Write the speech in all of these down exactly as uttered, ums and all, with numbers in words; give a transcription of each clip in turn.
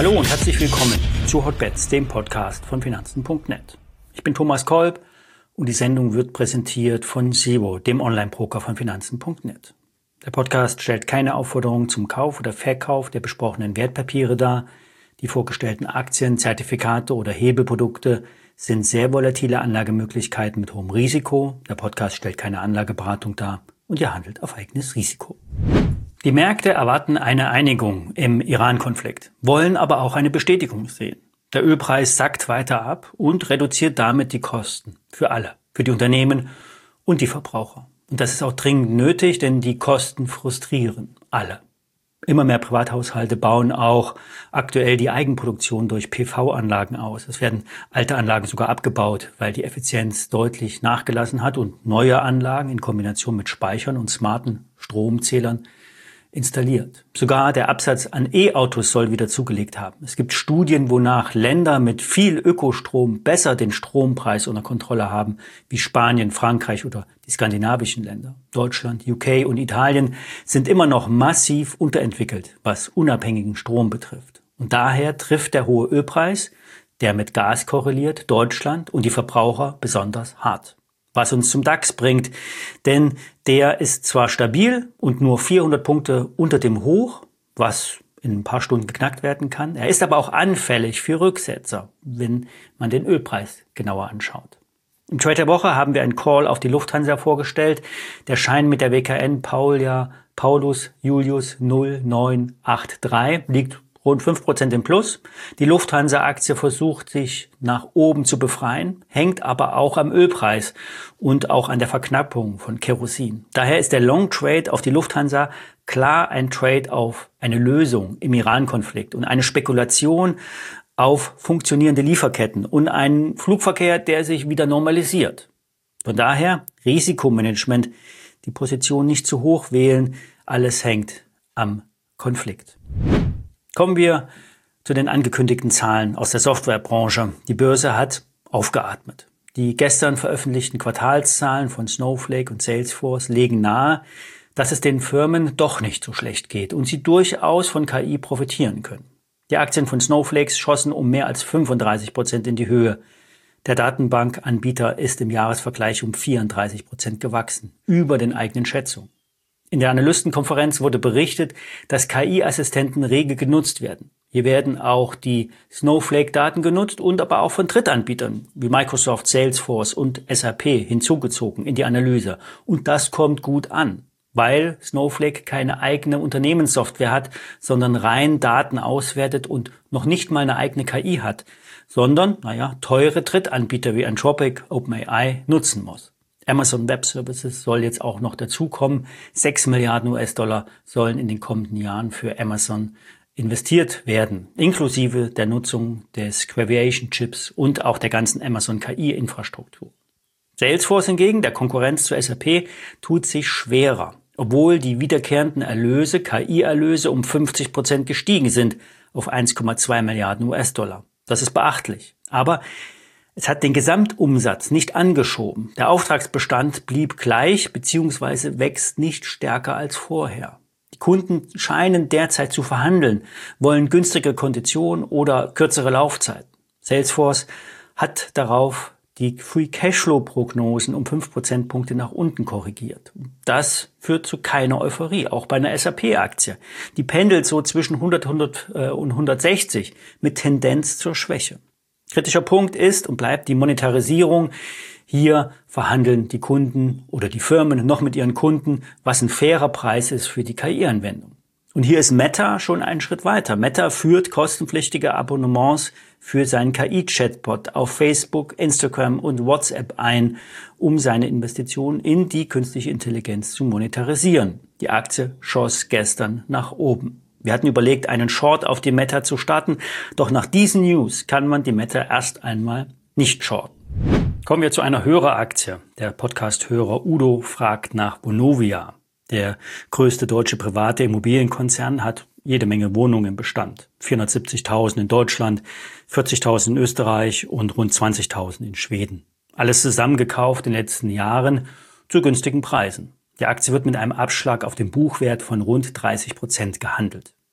Hallo und herzlich willkommen zu Hotbets, dem Podcast von Finanzen punkt net. Ich bin Thomas Kolb und die Sendung wird präsentiert von Zero, dem Online-Broker von Finanzen punkt net. Der Podcast stellt keine Aufforderung zum Kauf oder Verkauf der besprochenen Wertpapiere dar. Die vorgestellten Aktien, Zertifikate oder Hebelprodukte sind sehr volatile Anlagemöglichkeiten mit hohem Risiko. Der Podcast stellt keine Anlageberatung dar und ihr handelt auf eigenes Risiko. Die Märkte erwarten eine Einigung im Iran-Konflikt, wollen aber auch eine Bestätigung sehen. Der Ölpreis sackt weiter ab und reduziert damit die Kosten für alle, für die Unternehmen und die Verbraucher. Und das ist auch dringend nötig, denn die Kosten frustrieren alle. Immer mehr Privathaushalte bauen auch aktuell die Eigenproduktion durch P V-Anlagen aus. Es werden alte Anlagen sogar abgebaut, weil die Effizienz deutlich nachgelassen hat und neue Anlagen in Kombination mit Speichern und smarten Stromzählern installiert. Sogar der Absatz an E-Autos soll wieder zugelegt haben. Es gibt Studien, wonach Länder mit viel Ökostrom besser den Strompreis unter Kontrolle haben, wie Spanien, Frankreich oder die skandinavischen Länder. Deutschland, U K und Italien sind immer noch massiv unterentwickelt, was unabhängigen Strom betrifft. Und daher trifft der hohe Ölpreis, der mit Gas korreliert, Deutschland und die Verbraucher besonders hart. Was uns zum DAX bringt, denn der ist zwar stabil und nur vierhundert Punkte unter dem Hoch, was in ein paar Stunden geknackt werden kann. Er ist aber auch anfällig für Rücksetzer, wenn man den Ölpreis genauer anschaut. Im Trade der Woche haben wir einen Call auf die Lufthansa vorgestellt. Der Schein mit der W K N Paulia Paulus Julius null neun acht drei liegt rund fünf Prozent im Plus. Die Lufthansa-Aktie versucht sich nach oben zu befreien, hängt aber auch am Ölpreis und auch an der Verknappung von Kerosin. Daher ist der Long Trade auf die Lufthansa klar ein Trade auf eine Lösung im Iran-Konflikt und eine Spekulation auf funktionierende Lieferketten und einen Flugverkehr, der sich wieder normalisiert. Von daher Risikomanagement, die Position nicht zu hoch wählen, alles hängt am Konflikt. Kommen wir zu den angekündigten Zahlen aus der Softwarebranche. Die Börse hat aufgeatmet. Die gestern veröffentlichten Quartalszahlen von Snowflake und Salesforce legen nahe, dass es den Firmen doch nicht so schlecht geht und sie durchaus von K I profitieren können. Die Aktien von Snowflakes schossen um mehr als fünfunddreißig Prozent in die Höhe. Der Datenbankanbieter ist im Jahresvergleich um vierunddreißig Prozent gewachsen, über den eigenen Schätzungen. In der Analystenkonferenz wurde berichtet, dass K I-Assistenten rege genutzt werden. Hier werden auch die Snowflake-Daten genutzt und aber auch von Drittanbietern wie Microsoft, Salesforce und S A P hinzugezogen in die Analyse. Und das kommt gut an, weil Snowflake keine eigene Unternehmenssoftware hat, sondern rein Daten auswertet und noch nicht mal eine eigene K I hat, sondern, naja, teure Drittanbieter wie Anthropic, OpenAI nutzen muss. Amazon Web Services soll jetzt auch noch dazukommen. Sechs Milliarden U S-Dollar sollen in den kommenden Jahren für Amazon investiert werden, inklusive der Nutzung des Graviation-Chips und auch der ganzen Amazon K I-Infrastruktur. Salesforce hingegen, der Konkurrenz zu S A P, tut sich schwerer, obwohl die wiederkehrenden Erlöse, K I-Erlöse, um fünfzig Prozent gestiegen sind auf eins Komma zwei Milliarden U S-Dollar. Das ist beachtlich. Aber es hat den Gesamtumsatz nicht angeschoben. Der Auftragsbestand blieb gleich bzw. wächst nicht stärker als vorher. Die Kunden scheinen derzeit zu verhandeln, wollen günstige Konditionen oder kürzere Laufzeiten. Salesforce hat darauf die Free-Cashflow-Prognosen um fünf Prozentpunkte nach unten korrigiert. Das führt zu keiner Euphorie, auch bei einer S A P-Aktie. Die pendelt so zwischen hundert, hundert und hundertsechzig mit Tendenz zur Schwäche. Kritischer Punkt ist und bleibt die Monetarisierung. Hier verhandeln die Kunden oder die Firmen noch mit ihren Kunden, was ein fairer Preis ist für die K I-Anwendung. Und hier ist Meta schon einen Schritt weiter. Meta führt kostenpflichtige Abonnements für seinen K I-Chatbot auf Facebook, Instagram und WhatsApp ein, um seine Investitionen in die künstliche Intelligenz zu monetarisieren. Die Aktie schoss gestern nach oben. Wir hatten überlegt, einen Short auf die Meta zu starten, doch nach diesen News kann man die Meta erst einmal nicht shorten. Kommen wir zu einer Höreraktie. Der Podcast-Hörer Udo fragt nach Vonovia. Der größte deutsche private Immobilienkonzern hat jede Menge Wohnungen im Bestand. vierhundertsiebzigtausend in Deutschland, vierzigtausend in Österreich und rund zwanzigtausend in Schweden. Alles zusammengekauft in den letzten Jahren zu günstigen Preisen. Die Aktie wird mit einem Abschlag auf den Buchwert von rund dreißig Prozent gehandelt.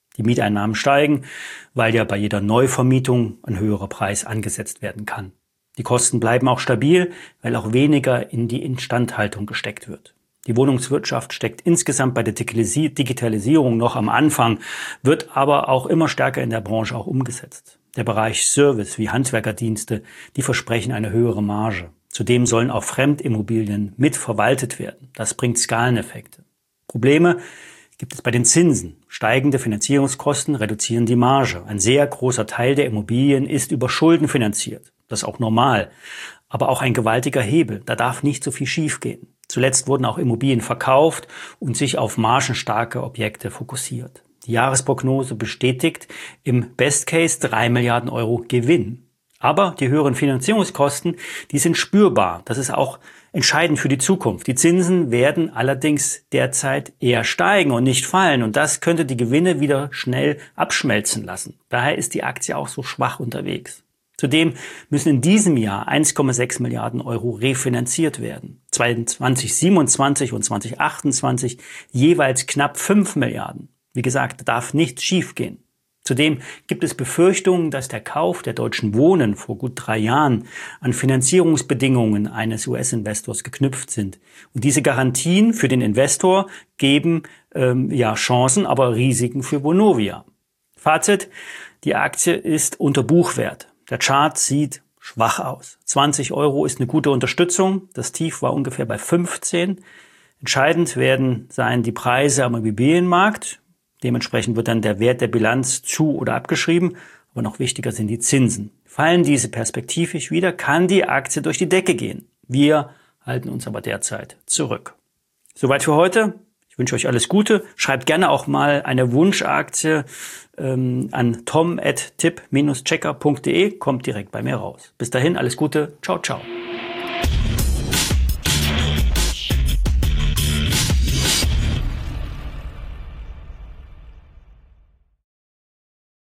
Die Mieteinnahmen steigen, weil ja bei jeder Neuvermietung ein höherer Preis angesetzt werden kann. Die Kosten bleiben auch stabil, weil auch weniger in die Instandhaltung gesteckt wird. Die Wohnungswirtschaft steckt insgesamt bei der Digitalisierung noch am Anfang, wird aber auch immer stärker in der Branche auch umgesetzt. Der Bereich Service wie Handwerkerdienste, die versprechen eine höhere Marge. Zudem sollen auch Fremdimmobilien mitverwaltet werden. Das bringt Skaleneffekte. Probleme gibt es bei den Zinsen. Steigende Finanzierungskosten reduzieren die Marge. Ein sehr großer Teil der Immobilien ist über Schulden finanziert. Das ist auch normal. Aber auch ein gewaltiger Hebel. Da darf nicht so viel schiefgehen. Zuletzt wurden auch Immobilien verkauft und sich auf margenstarke Objekte fokussiert. Die Jahresprognose bestätigt im Best Case drei Milliarden Euro Gewinn. Aber die höheren Finanzierungskosten, die sind spürbar. Das ist auch entscheidend für die Zukunft. Die Zinsen werden allerdings derzeit eher steigen und nicht fallen. Und das könnte die Gewinne wieder schnell abschmelzen lassen. Daher ist die Aktie auch so schwach unterwegs. Zudem müssen in diesem Jahr eins Komma sechs Milliarden Euro refinanziert werden. zwanzig siebenundzwanzig und zwanzig achtundzwanzig jeweils knapp fünf Milliarden. Wie gesagt, da darf nichts schiefgehen. Zudem gibt es Befürchtungen, dass der Kauf der Deutschen Wohnen vor gut drei Jahren an Finanzierungsbedingungen eines U S-Investors geknüpft sind. Und diese Garantien für den Investor geben ähm, ja Chancen, aber Risiken für Vonovia. Fazit: Die Aktie ist unter Buchwert. Der Chart sieht schwach aus. zwanzig Euro ist eine gute Unterstützung. Das Tief war ungefähr bei fünfzehn. Entscheidend werden sein die Preise am Immobilienmarkt. Dementsprechend wird dann der Wert der Bilanz zu- oder abgeschrieben. Aber noch wichtiger sind die Zinsen. Fallen diese perspektivisch wieder, kann die Aktie durch die Decke gehen. Wir halten uns aber derzeit zurück. Soweit für heute. Ich wünsche euch alles Gute. Schreibt gerne auch mal eine Wunschaktie ähm, an tom at tipp Bindestrich checker punkt de. Kommt direkt bei mir raus. Bis dahin, alles Gute. Ciao, ciao.